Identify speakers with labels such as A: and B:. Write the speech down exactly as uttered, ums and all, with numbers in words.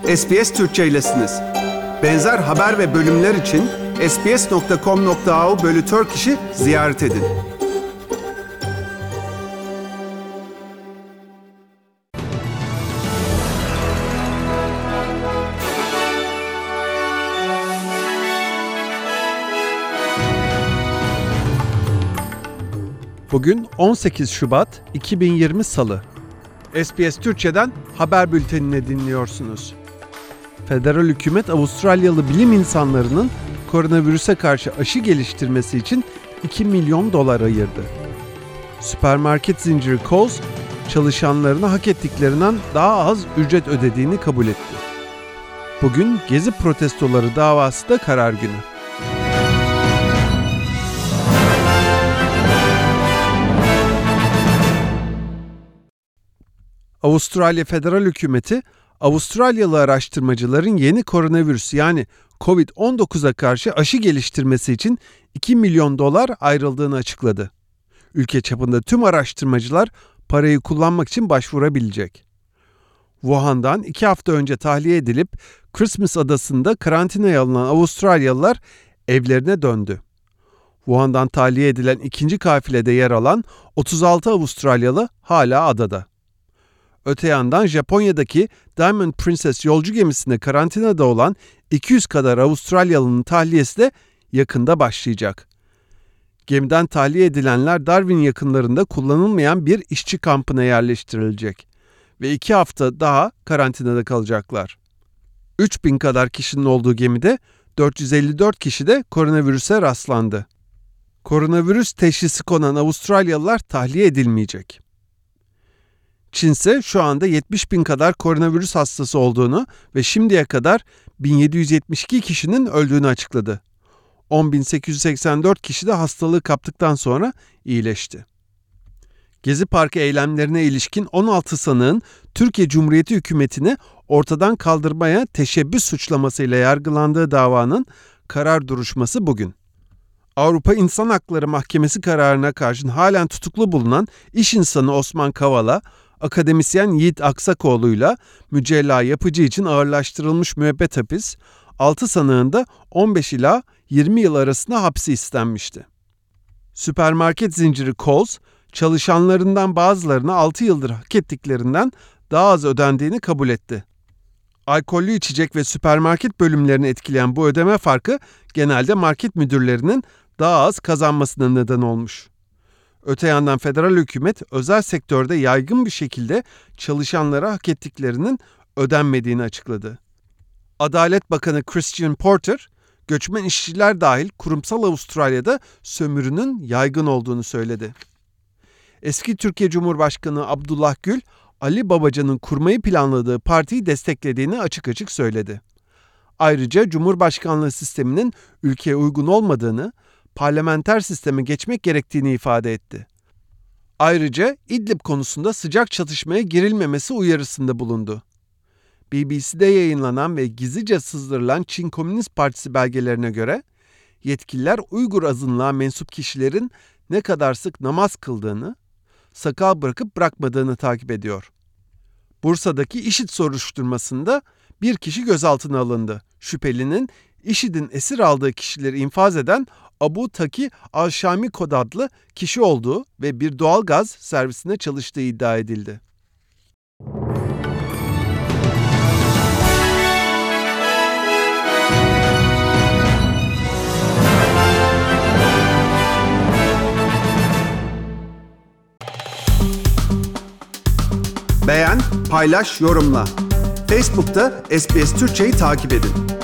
A: S B S Türkçe'ylesiniz. Benzer haber ve bölümler için sbs nokta com nokta a u bölü Turkish'i ziyaret edin.
B: Bugün on sekiz Şubat iki bin yirmi Salı. S B S Türkçe'den haber bültenini dinliyorsunuz. Federal hükümet Avustralyalı bilim insanlarının koronavirüse karşı aşı geliştirmesi için iki milyon dolar ayırdı. Süpermarket zinciri Coles, çalışanlarına hak ettiklerinden daha az ücret ödediğini kabul etti. Bugün Gezi protestoları davası da karar günü. Avustralya Federal Hükümeti, Avustralyalı araştırmacıların yeni koronavirüs yani kovid on dokuza karşı aşı geliştirmesi için iki milyon dolar ayrıldığını açıkladı. Ülke çapında tüm araştırmacılar parayı kullanmak için başvurabilecek. Wuhan'dan iki hafta önce tahliye edilip Christmas adasında karantinaya alınan Avustralyalılar evlerine döndü. Wuhan'dan tahliye edilen ikinci kafilede yer alan otuz altı Avustralyalı hala adada. Öte yandan Japonya'daki Diamond Princess yolcu gemisinde karantinada olan iki yüz kadar Avustralyalı'nın tahliyesi de yakında başlayacak. Gemiden tahliye edilenler Darwin yakınlarında kullanılmayan bir işçi kampına yerleştirilecek ve iki hafta daha karantinada kalacaklar. üç bin kadar kişinin olduğu gemide dört yüz elli dört kişi de koronavirüse rastlandı. Koronavirüs teşhisi konan Avustralyalılar tahliye edilmeyecek. Çin ise şu anda yetmiş bin kadar koronavirüs hastası olduğunu ve şimdiye kadar bin yedi yüz yetmiş iki kişinin öldüğünü açıkladı. on bin sekiz yüz seksen dört kişi de hastalığı kaptıktan sonra iyileşti. Gezi Parkı eylemlerine ilişkin on altı sanığın Türkiye Cumhuriyeti hükümetini ortadan kaldırmaya teşebbüs suçlamasıyla yargılandığı davanın karar duruşması bugün. Avrupa İnsan Hakları Mahkemesi kararına karşın halen tutuklu bulunan iş insanı Osman Kavala, akademisyen Yiğit Aksakoğlu'yla Mücella Yapıcı için ağırlaştırılmış müebbet hapis, altı sanığın da on beş ila yirmi yıl arasında hapsi istenmişti. Süpermarket zinciri Coles, çalışanlarından bazılarına altı yıldır hak ettiklerinden daha az ödendiğini kabul etti. Alkollü içecek ve süpermarket bölümlerini etkileyen bu ödeme farkı genelde market müdürlerinin daha az kazanmasına neden olmuş. Öte yandan federal hükümet özel sektörde yaygın bir şekilde çalışanlara hak ettiklerinin ödenmediğini açıkladı. Adalet Bakanı Christian Porter, göçmen işçiler dahil kurumsal Avustralya'da sömürünün yaygın olduğunu söyledi. Eski Türkiye Cumhurbaşkanı Abdullah Gül, Ali Babacan'ın kurmayı planladığı partiyi desteklediğini açık açık söyledi. Ayrıca Cumhurbaşkanlığı sisteminin ülkeye uygun olmadığını, parlamenter sisteme geçmek gerektiğini ifade etti. Ayrıca İdlib konusunda sıcak çatışmaya girilmemesi uyarısında bulundu. B B C'de yayınlanan ve gizlice sızdırılan Çin Komünist Partisi belgelerine göre, yetkililer Uygur azınlığa mensup kişilerin ne kadar sık namaz kıldığını, sakal bırakıp bırakmadığını takip ediyor. Bursa'daki IŞİD soruşturmasında bir kişi gözaltına alındı. Şüphelinin IŞİD'in esir aldığı kişileri infaz eden Abu Taki Al-Şami Kod adlı kişi olduğu ve bir doğalgaz servisinde çalıştığı iddia edildi.
A: Beğen, paylaş, yorumla. Facebook'ta S B S Türkçe'yi takip edin.